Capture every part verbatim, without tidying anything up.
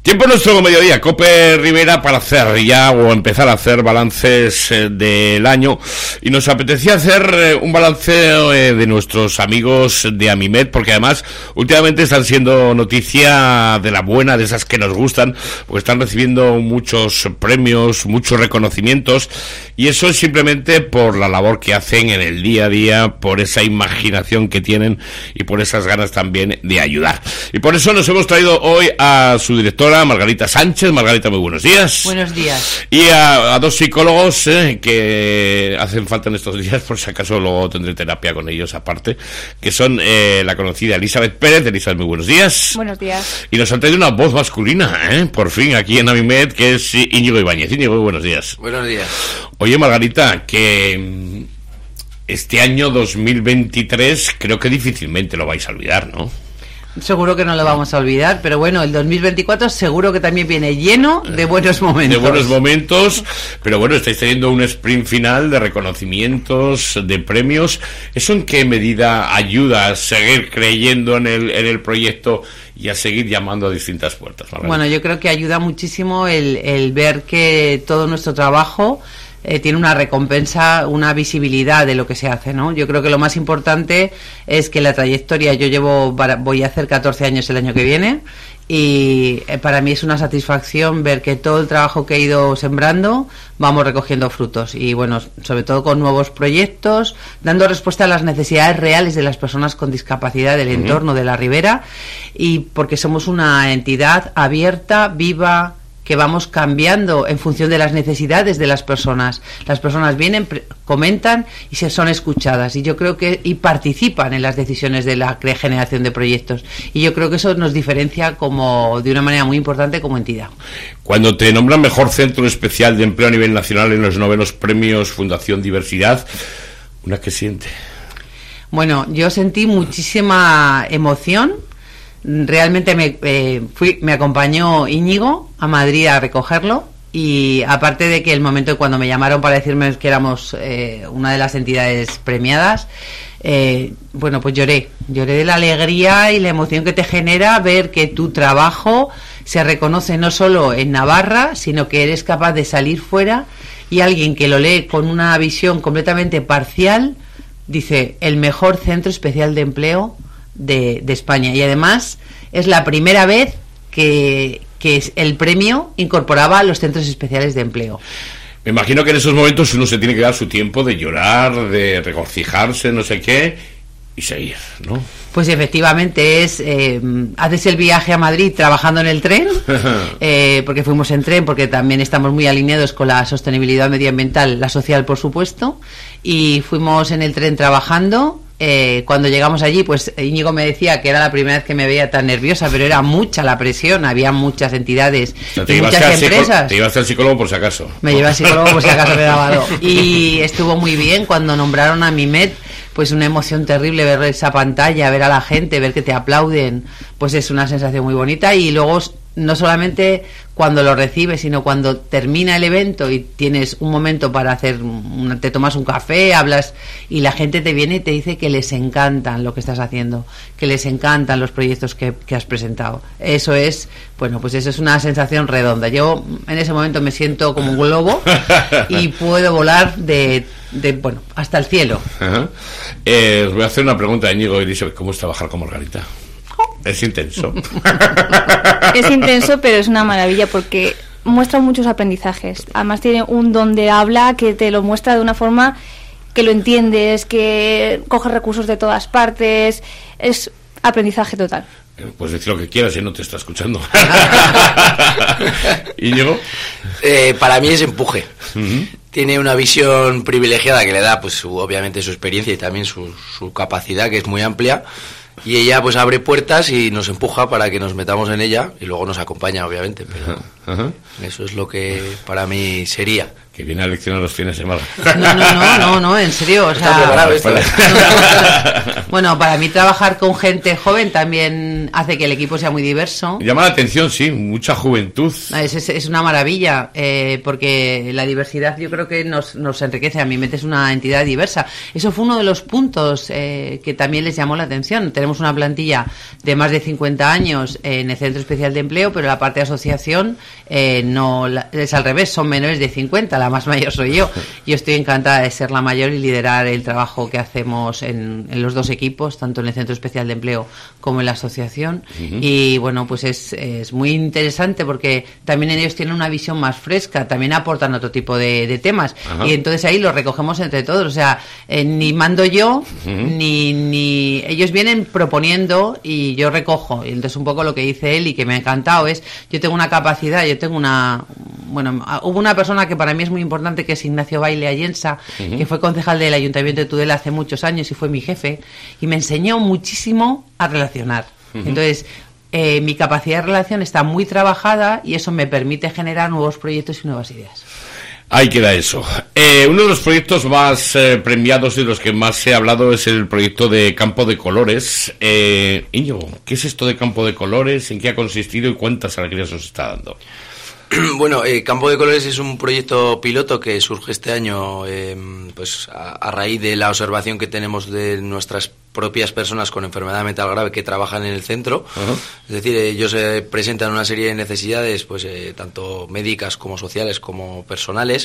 Tiempo nuestro mediodía, Cope Rivera, para hacer ya o empezar a hacer balances eh, del año, y nos apetecía hacer eh, un balance eh, de nuestros amigos de Amimed, porque además últimamente están siendo noticia de la buena, de esas que nos gustan, porque están recibiendo muchos premios, muchos reconocimientos, y eso es simplemente por la labor que hacen en el día a día, por esa imaginación que tienen y por esas ganas también de ayudar. Y por eso nos hemos traído hoy a su directora, Margarita Sánchez. Margarita, muy buenos días. Buenos días. Y a, a dos psicólogos eh, que hacen falta en estos días, por si acaso luego tendré terapia con ellos aparte, que son eh, la conocida Elizabeth Pérez. Elizabeth, muy buenos días. Buenos días. Y nos han traído una voz masculina, eh, por fin, aquí en Amimed, que es Íñigo Ibáñez. Íñigo, muy buenos días. Buenos días. Oye, Margarita, que este año dos mil veintitrés creo que difícilmente lo vais a olvidar, ¿no? Seguro que no lo vamos a olvidar, pero bueno, el dos mil veinticuatro seguro que también viene lleno de buenos momentos. De buenos momentos, pero bueno, estáis teniendo un sprint final de reconocimientos, de premios. ¿Eso en qué medida ayuda a seguir creyendo en el, en el proyecto y a seguir llamando a distintas puertas, Margarita? Bueno, yo creo que ayuda muchísimo el, el ver que todo nuestro trabajo Eh, tiene una recompensa, una visibilidad de lo que se hace, ¿no? Yo creo que lo más importante es que la trayectoria, yo llevo, voy a hacer catorce años el año que viene, y eh, para mí es una satisfacción ver que todo el trabajo que he ido sembrando vamos recogiendo frutos, y bueno, sobre todo con nuevos proyectos, dando respuesta a las necesidades reales de las personas con discapacidad del entorno de la Ribera, y porque somos una entidad abierta, viva, que vamos cambiando en función de las necesidades de las personas. Las personas vienen, pre- comentan y se son escuchadas, y yo creo que y participan en las decisiones de la cre- generación de proyectos, y yo creo que eso nos diferencia como de una manera muy importante como entidad. Cuando te nombran mejor centro especial de empleo a nivel nacional en los novenos premios Fundación Diversidad, ¿una qué siente? Bueno, yo sentí muchísima emoción. Realmente me eh, fui, me acompañó Íñigo a Madrid a recogerlo, y aparte de que el momento cuando me llamaron para decirme que éramos eh, una de las entidades premiadas, eh, bueno, pues lloré, lloré de la alegría y la emoción que te genera ver que tu trabajo se reconoce no solo en Navarra, sino que eres capaz de salir fuera, y alguien que lo lee con una visión completamente parcial dice: el mejor centro especial de empleo De, de España. Y además es la primera vez que, que el premio incorporaba a los centros especiales de empleo. Me imagino que en esos momentos uno se tiene que dar su tiempo de llorar, de regocijarse, no sé qué, y seguir, ¿no? Pues efectivamente es, eh, haces el viaje a Madrid trabajando en el tren, eh, porque fuimos en tren, porque también estamos muy alineados con la sostenibilidad medioambiental, la social por supuesto, y fuimos en el tren trabajando. Eh, cuando llegamos allí, pues Íñigo me decía que era la primera vez que me veía tan nerviosa, pero era mucha la presión, había muchas entidades, o sea, y muchas empresas. Te llevaste al psicólogo por si acaso. Me llevé al psicólogo por si acaso me daba algo. Y estuvo muy bien cuando nombraron a Amimed, pues una emoción terrible ver esa pantalla, ver a la gente, ver que te aplauden, pues es una sensación muy bonita. Y luego no solamente cuando lo recibes, sino cuando termina el evento y tienes un momento para hacer, una, te tomas un café, hablas, y la gente te viene y te dice que les encantan lo que estás haciendo, que les encantan los proyectos que, que has presentado. Eso es, bueno, pues eso es una sensación redonda. Yo en ese momento me siento como un globo y puedo volar de, de bueno, hasta el cielo. Ajá. Eh, os voy a hacer una pregunta a Íñigo y Elizabeth. ¿Cómo es trabajar con Margarita? Es intenso. Es intenso, pero es una maravilla porque muestra muchos aprendizajes. Además tiene un don de habla que te lo muestra de una forma que lo entiendes, que coge recursos de todas partes. Es aprendizaje total. Puedes decir lo que quieras y no te está escuchando. ¿Íñigo? Eh, para mí es empuje. Uh-huh. Tiene una visión privilegiada que le da, pues su, obviamente, su experiencia y también su, su capacidad, que es muy amplia. Y ella pues abre puertas y nos empuja para que nos metamos en ella, y luego nos acompaña, obviamente, pero Ajá. Eso es lo que para mí sería. Que viene a leccionar los fines de semana. No, no, no, no, no, en serio, o sea... preparado esto, ¿eh? Bueno, para mí trabajar con gente joven también hace que el equipo sea muy diverso. Llama la atención, sí, mucha juventud. Es, es, es una maravilla, eh, porque la diversidad yo creo que nos, nos enriquece. A mi mente es una entidad diversa. Eso fue uno de los puntos eh, que también les llamó la atención. Tenemos una plantilla de más de cincuenta años en el Centro Especial de Empleo, pero la parte de asociación eh, no la, es al revés, son menores de cincuenta. La más mayor soy yo. Yo estoy encantada de ser la mayor y liderar el trabajo que hacemos en, en los dos equipos, tanto en el Centro Especial de Empleo como en la asociación. Uh-huh. Y bueno, pues es, es muy interesante porque también ellos tienen una visión más fresca, también aportan otro tipo de, de temas. Uh-huh. Y entonces ahí los recogemos entre todos. O sea, eh, ni mando yo, uh-huh. ni, ni ellos vienen proponiendo y yo recojo. Y entonces un poco lo que dice él y que me ha encantado es, yo tengo una capacidad, yo tengo una... Bueno, hubo una persona que para mí es muy importante, que es Ignacio Baile Allensa, uh-huh. que fue concejal del Ayuntamiento de Tudela hace muchos años y fue mi jefe, y me enseñó muchísimo a relacionar. Uh-huh. Entonces, eh, mi capacidad de relación está muy trabajada y eso me permite generar nuevos proyectos y nuevas ideas. Ahí queda eso. Eh, uno de los proyectos más eh, premiados y de los que más se ha hablado es el proyecto de Campo de Colores. Eh, Íñigo, ¿qué es esto de Campo de Colores? ¿En qué ha consistido y cuántas alegrías os está dando? Bueno, eh, Campo de Colores es un proyecto piloto que surge este año eh, pues a, a raíz de la observación que tenemos de nuestras propias personas con enfermedad mental grave que trabajan en el centro. Uh-huh. Es decir, ellos eh, presentan una serie de necesidades, pues eh, tanto médicas como sociales como personales,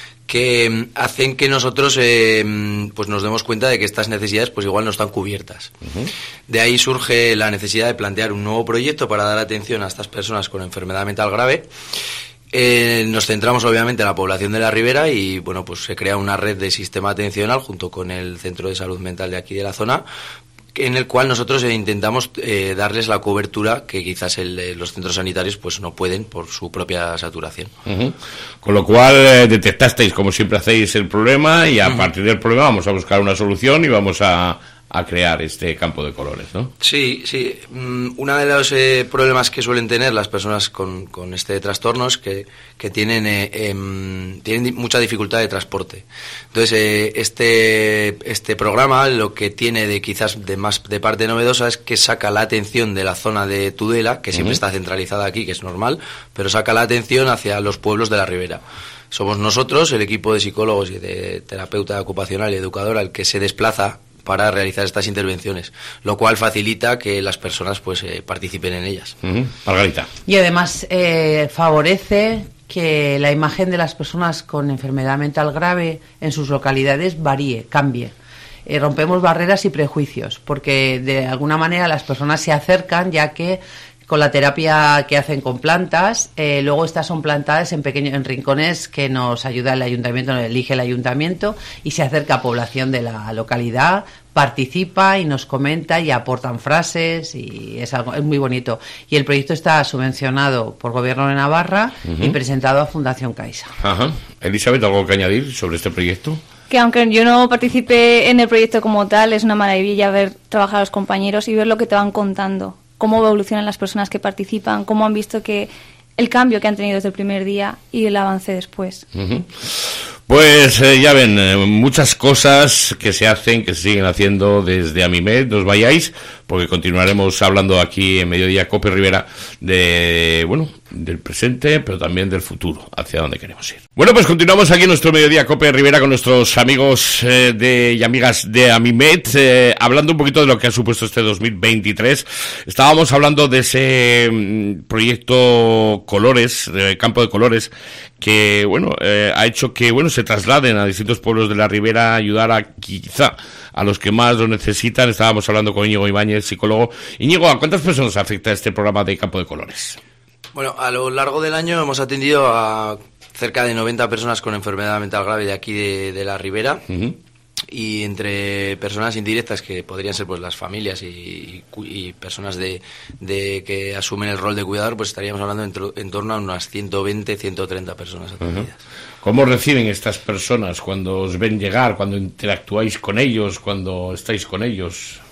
que hacen que nosotros eh, pues nos demos cuenta de que estas necesidades pues igual no están cubiertas. Uh-huh. De ahí surge la necesidad de plantear un nuevo proyecto para dar atención a estas personas con enfermedad mental grave. Eh, nos centramos obviamente en la población de la Ribera y bueno, pues se crea una red de sistema atencional junto con el Centro de Salud Mental de aquí de la zona, en el cual nosotros eh, intentamos eh, darles la cobertura que quizás el, eh, los centros sanitarios pues no pueden por su propia saturación. Uh-huh. Con lo cual eh, detectasteis, como siempre hacéis, el problema y a uh-huh. partir del problema vamos a buscar una solución y vamos a, a crear este campo de colores, ¿no? Sí, sí. Mm, uno de los eh, problemas que suelen tener las personas con, con este trastorno es que, que tienen, eh, eh, tienen mucha dificultad de transporte. Entonces, eh, este, este programa lo que tiene de quizás de más de parte novedosa es que saca la atención de la zona de Tudela, que siempre uh-huh. está centralizada aquí, que es normal, pero saca la atención hacia los pueblos de la Ribera. Somos nosotros, el equipo de psicólogos y de terapeuta ocupacional y educadora, el que se desplaza para realizar estas intervenciones, lo cual facilita que las personas pues eh, participen en ellas. Uh-huh. Margarita. Y además eh, favorece que la imagen de las personas con enfermedad mental grave en sus localidades varíe, cambie. Eh, rompemos barreras y prejuicios, porque de alguna manera las personas se acercan, ya que con la terapia que hacen con plantas, eh, luego estas son plantadas en pequeños en rincones que nos ayuda el ayuntamiento, nos elige el ayuntamiento y se acerca a población de la localidad, participa y nos comenta y aportan frases y es algo es muy bonito. Y el proyecto está subvencionado por Gobierno de Navarra uh-huh. y presentado a Fundación Caixa. Ajá. Elizabeth, ¿algo que añadir sobre este proyecto? Que aunque yo no participe en el proyecto como tal, es una maravilla ver trabajar a los compañeros y ver lo que te van contando, cómo evolucionan las personas que participan, cómo han visto que el cambio que han tenido desde el primer día y el avance después. Uh-huh. Pues eh, ya ven, eh, muchas cosas que se hacen, que se siguen haciendo desde Amimed. No os vayáis, porque continuaremos hablando aquí en Mediodía Cope Rivera de, bueno, del presente, pero también del futuro, hacia dónde queremos ir. Bueno, pues continuamos aquí en nuestro Mediodía Cope Rivera con nuestros amigos eh, de y amigas de Amimed, eh, hablando un poquito de lo que ha supuesto este dos mil veintitrés. Estábamos hablando de ese mm, proyecto Colores, de Campo de Colores, que, bueno, eh, ha hecho que, bueno, se trasladen a distintos pueblos de la Ribera, ayudar a, quizá, a los que más lo necesitan. Estábamos hablando con Íñigo Ibáñez, psicólogo. Íñigo, ¿a cuántas personas afecta este programa de Campo de Colores? Bueno, a lo largo del año hemos atendido a cerca de noventa personas con enfermedad mental grave de aquí de, de la Ribera. Uh-huh. Y entre personas indirectas que podrían ser pues las familias y, y, y personas de, de que asumen el rol de cuidador, pues estaríamos hablando en, en torno a unas ciento veinte, ciento treinta personas atendidas. Uh-huh. ¿Cómo reciben estas personas cuando os ven llegar, cuando interactuáis con ellos, cuando estáis con ellos?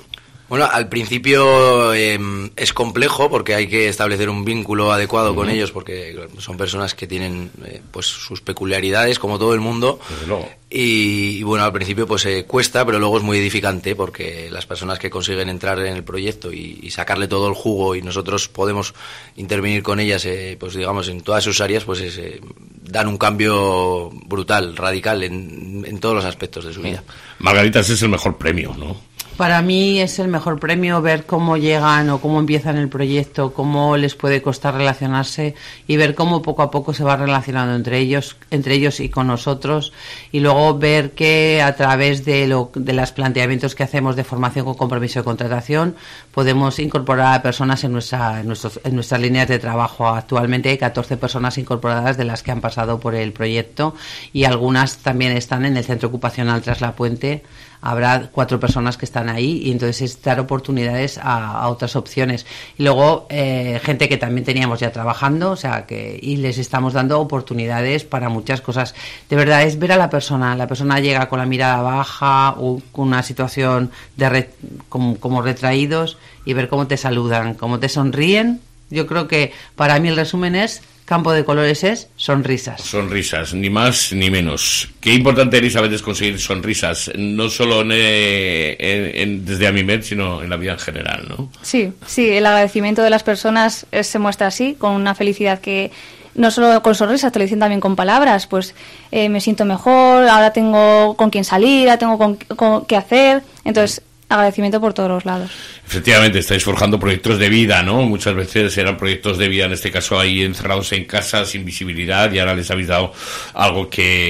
Bueno, al principio eh, es complejo porque hay que establecer un vínculo adecuado uh-huh. con ellos, porque son personas que tienen eh, pues sus peculiaridades, como todo el mundo. Desde luego. Y, y bueno, al principio pues eh, cuesta, pero luego es muy edificante, porque las personas que consiguen entrar en el proyecto y, y sacarle todo el jugo, y nosotros podemos intervenir con ellas, eh, pues digamos, en todas sus áreas, pues es, eh, dan un cambio brutal, radical en, en todos los aspectos de su vida. Margarita, ese es el mejor premio, ¿no? Para mí es el mejor premio ver cómo llegan o cómo empiezan el proyecto, cómo les puede costar relacionarse y ver cómo poco a poco se va relacionando entre ellos, entre ellos y con nosotros, y luego ver que a través de lo de los planteamientos que hacemos de formación con compromiso de contratación podemos incorporar a personas en nuestra en, nuestros, en nuestras líneas de trabajo. Actualmente hay catorce personas incorporadas de las que han pasado por el proyecto, y algunas también están en el centro ocupacional Tras la Puente. Habrá cuatro personas que están ahí, y entonces es dar oportunidades a, a otras opciones. Y luego eh, gente que también teníamos ya trabajando, o sea, que y les estamos dando oportunidades para muchas cosas. De verdad, es ver a la persona. La persona llega con la mirada baja o con una situación de re, como, como retraídos, y ver cómo te saludan, cómo te sonríen. Yo creo que para mí el resumen es: Campo de Colores es sonrisas. Sonrisas, ni más ni menos. Qué importante, Elizabeth, es conseguir sonrisas, no solo en, en, en, desde Amimed, sino en la vida en general, ¿no? Sí, sí, el agradecimiento de las personas es, se muestra así, con una felicidad que no solo con sonrisas, te lo dicen también con palabras, pues eh, me siento mejor, ahora tengo con quién salir, ahora tengo con, con qué hacer, entonces agradecimiento por todos los lados. Efectivamente, estáis forjando proyectos de vida, ¿no? Muchas veces eran proyectos de vida, en este caso ahí encerrados en casa, sin visibilidad, y ahora les habéis dado algo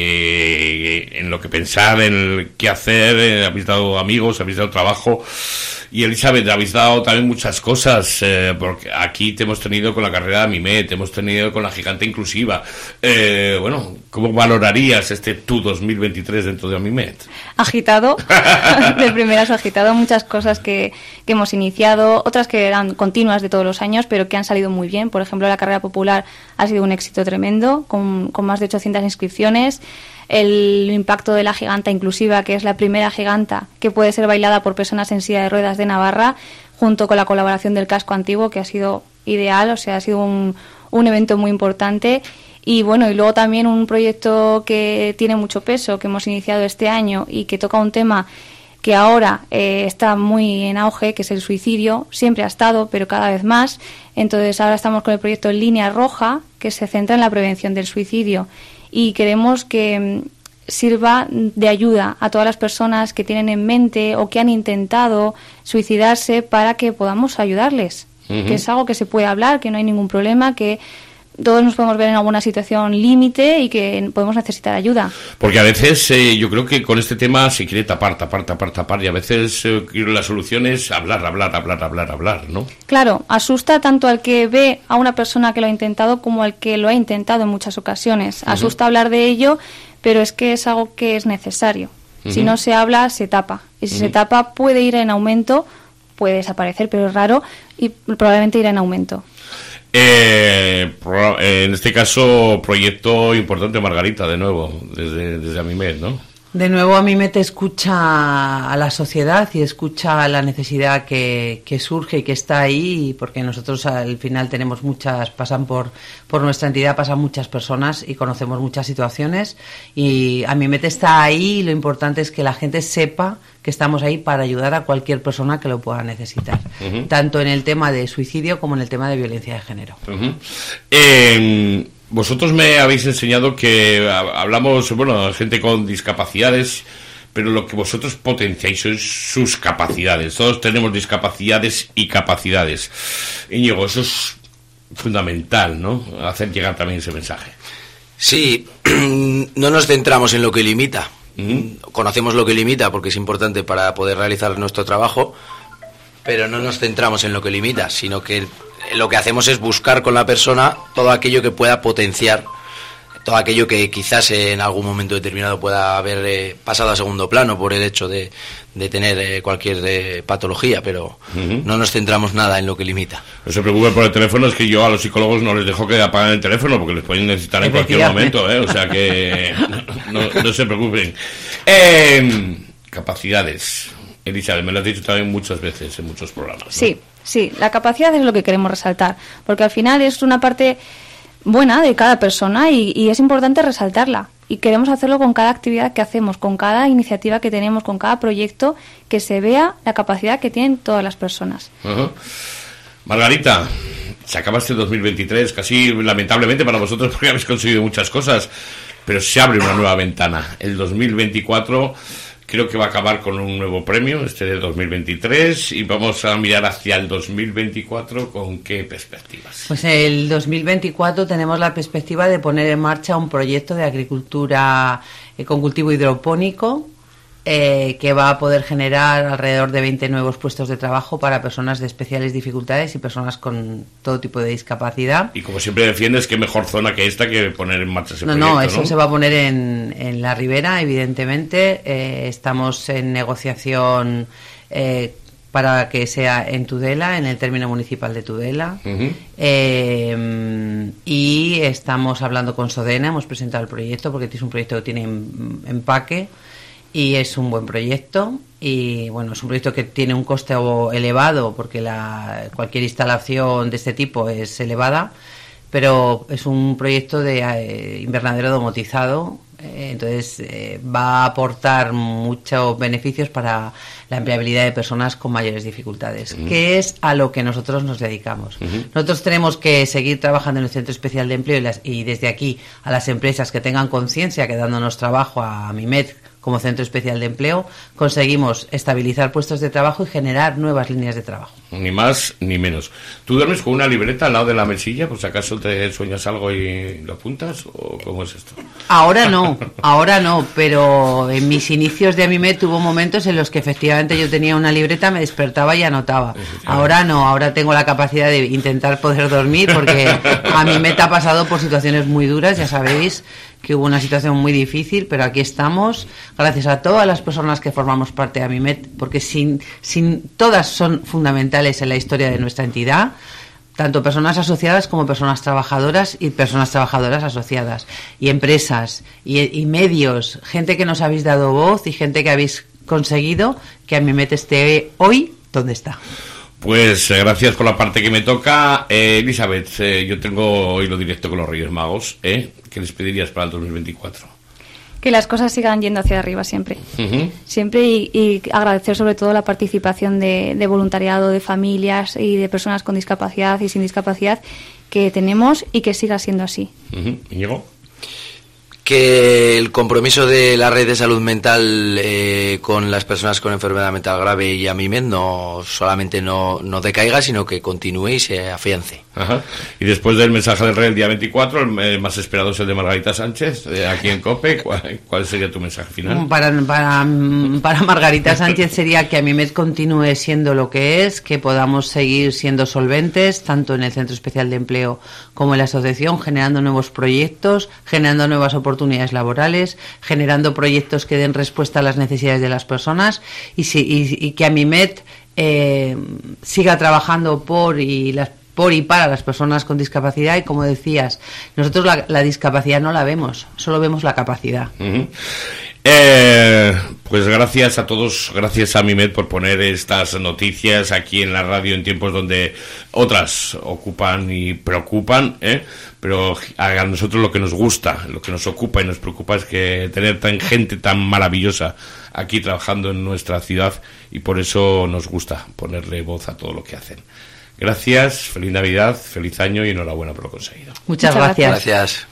que en lo que pensar, en el qué hacer, eh, habéis dado amigos, habéis dado trabajo. Y Elizabeth, habéis dado también muchas cosas, eh, porque aquí te hemos tenido con la carrera de Amimed, te hemos tenido con la Gigante Inclusiva. Eh, bueno, ¿cómo valorarías este T U dos mil veintitrés dentro de Amimed? Agitado, de primeras agitado, muchas cosas que, que hemos iniciado, otras que eran continuas de todos los años, pero que han salido muy bien. Por ejemplo, la carrera popular ha sido un éxito tremendo, con, con más de ochocientas inscripciones. El impacto de la Giganta Inclusiva, que es la primera giganta que puede ser bailada por personas en silla de ruedas de Navarra, junto con la colaboración del Casco Antiguo, que ha sido ideal, o sea, ha sido un, un evento muy importante. Y bueno, y luego también un proyecto que tiene mucho peso, que hemos iniciado este año y que toca un tema que ahora eh, está muy en auge, que es el suicidio. Siempre ha estado, pero cada vez más. Entonces ahora estamos con el proyecto Línea Roja, que se centra en la prevención del suicidio, y queremos que sirva de ayuda a todas las personas que tienen en mente o que han intentado suicidarse, para que podamos ayudarles. Uh-huh. Que es algo que se puede hablar, que no hay ningún problema, que todos nos podemos ver en alguna situación límite y que podemos necesitar ayuda. Porque a veces eh, yo creo que con este tema se quiere tapar, tapar, tapar, tapar, y a veces eh, la solución es hablar, hablar, hablar, hablar, hablar, ¿no? Claro, asusta tanto al que ve a una persona que lo ha intentado como al que lo ha intentado en muchas ocasiones. Uh-huh. Asusta hablar de ello, pero es que es algo que es necesario. Uh-huh. Si no se habla, se tapa. Y si uh-huh. se tapa, puede ir en aumento, puede desaparecer, pero es raro, y probablemente irá en aumento. Eh, pro, eh, en este caso, proyecto importante, Margarita, de nuevo, desde, desde Amimed, ¿no? De nuevo, Amimed escucha a la sociedad y escucha la necesidad que, que surge y que está ahí, porque nosotros al final tenemos muchas, pasan por, por nuestra entidad, pasan muchas personas y conocemos muchas situaciones, y Amimed está ahí, y lo importante es que la gente sepa que estamos ahí para ayudar a cualquier persona que lo pueda necesitar, uh-huh. tanto en el tema de suicidio como en el tema de violencia de género. Uh-huh. Eh, vosotros me habéis enseñado que hablamos, bueno, gente con discapacidades, pero lo que vosotros potenciáis son sus capacidades. Todos tenemos discapacidades y capacidades. Íñigo, eso es fundamental, ¿no? Hacer llegar también ese mensaje. Sí, no nos centramos en lo que limita. Uh-huh. Conocemos lo que limita porque es importante para poder realizar nuestro trabajo, pero no nos centramos en lo que limita, sino que lo que hacemos es buscar con la persona todo aquello que pueda potenciar, todo aquello que quizás en algún momento determinado pueda haber eh, pasado a segundo plano por el hecho de, de tener eh, cualquier eh, patología, pero uh-huh. no nos centramos nada en lo que limita. No se preocupen por el teléfono, es que yo a los psicólogos no les dejo que apaguen el teléfono porque les pueden necesitar en cualquier momento, ¿eh? O sea que no, no se preocupen. Eh, capacidades. Elizabeth, me lo has dicho también muchas veces en muchos programas, ¿no? Sí, sí, la capacidad es lo que queremos resaltar, porque al final es una parte buena de cada persona y, y es importante resaltarla. Y queremos hacerlo con cada actividad que hacemos, con cada iniciativa que tenemos, con cada proyecto, que se vea la capacidad que tienen todas las personas. Uh-huh. Margarita, se acaba este dos mil veintitrés, casi lamentablemente para vosotros porque habéis conseguido muchas cosas, pero se abre una nueva ventana. El dos mil veinticuatro creo que va a acabar con un nuevo premio, este de dos mil veintitrés, y vamos a mirar hacia el dos mil veinticuatro con qué perspectivas. Pues el dos mil veinticuatro tenemos la perspectiva de poner en marcha un proyecto de agricultura eh, con cultivo hidropónico, Eh, que va a poder generar alrededor de veinte nuevos puestos de trabajo para personas de especiales dificultades y personas con todo tipo de discapacidad. Y como siempre defiendes, qué mejor zona que esta que poner en marcha ese no, proyecto, no, eso ¿no? se va a poner en, en la Ribera, evidentemente. Eh, estamos en negociación eh, para que sea en Tudela, en el término municipal de Tudela. Uh-huh. Eh, y estamos hablando con Sodena, hemos presentado el proyecto porque es un proyecto que tiene empaque. Y es un buen proyecto y bueno, es un proyecto que tiene un coste elevado porque la, cualquier instalación de este tipo es elevada, pero es un proyecto de eh, invernadero domotizado, eh, entonces eh, va a aportar muchos beneficios para la empleabilidad de personas con mayores dificultades, uh-huh. que es a lo que nosotros nos dedicamos. Uh-huh. Nosotros tenemos que seguir trabajando en el Centro Especial de Empleo y, las, y desde aquí a las empresas que tengan conciencia que dándonos trabajo a MIMED como Centro Especial de Empleo, conseguimos estabilizar puestos de trabajo y generar nuevas líneas de trabajo. Ni más ni menos. ¿Tú duermes con una libreta al lado de la mesilla, por si acaso te sueñas algo y lo apuntas? ¿O cómo es esto? Ahora no, ahora no, pero en mis inicios de AMIMED tuvo momentos en los que efectivamente yo tenía una libreta, me despertaba y anotaba. Ahora no, ahora tengo la capacidad de intentar poder dormir porque AMIMED ha pasado por situaciones muy duras, ya sabéis que hubo una situación muy difícil, pero aquí estamos, gracias a todas las personas que formamos parte de AMIMED, porque sin, sin todas son fundamentales en la historia de nuestra entidad, tanto personas asociadas como personas trabajadoras y personas trabajadoras asociadas, y empresas, y, y medios, gente que nos habéis dado voz y gente que habéis conseguido que AMIMED esté hoy donde está. Pues eh, gracias por la parte que me toca. Eh, Elizabeth, eh, yo tengo hoy lo directo con los Reyes Magos. ¿eh? ¿Qué les pedirías para el dos mil veinticuatro? Que las cosas sigan yendo hacia arriba siempre. Uh-huh. Siempre y, y agradecer sobre todo la participación de, de voluntariado, de familias y de personas con discapacidad y sin discapacidad que tenemos y que siga siendo así. Uh-huh. ¿Íñigo? Que el compromiso de la red de salud mental eh, con las personas con enfermedad mental grave y AMIMED no solamente no, no decaiga, sino que continúe y se afiance. Ajá. Y después del mensaje del rey el día veinticuatro, el más esperado es el de Margarita Sánchez, eh, aquí en COPE. ¿Cuál, ¿Cuál sería tu mensaje final? Para, para, para Margarita Sánchez sería que AMIMED continúe siendo lo que es, que podamos seguir siendo solventes, tanto en el Centro Especial de Empleo como en la asociación, generando nuevos proyectos, generando nuevas oportunidades oportunidades laborales, generando proyectos que den respuesta a las necesidades de las personas y, si, y, y que AMIMED eh, siga trabajando por y las por y para las personas con discapacidad y, como decías, nosotros la, la discapacidad no la vemos, solo vemos la capacidad. Uh-huh. Eh, pues gracias a todos, gracias a AMIMED por poner estas noticias aquí en la radio en tiempos donde otras ocupan y preocupan, ¿eh? Pero a nosotros lo que nos gusta, lo que nos ocupa y nos preocupa es que tener tan gente tan maravillosa aquí trabajando en nuestra ciudad, y por eso nos gusta ponerle voz a todo lo que hacen. Gracias, feliz Navidad, feliz año y enhorabuena por lo conseguido. Muchas, Muchas gracias. Gracias.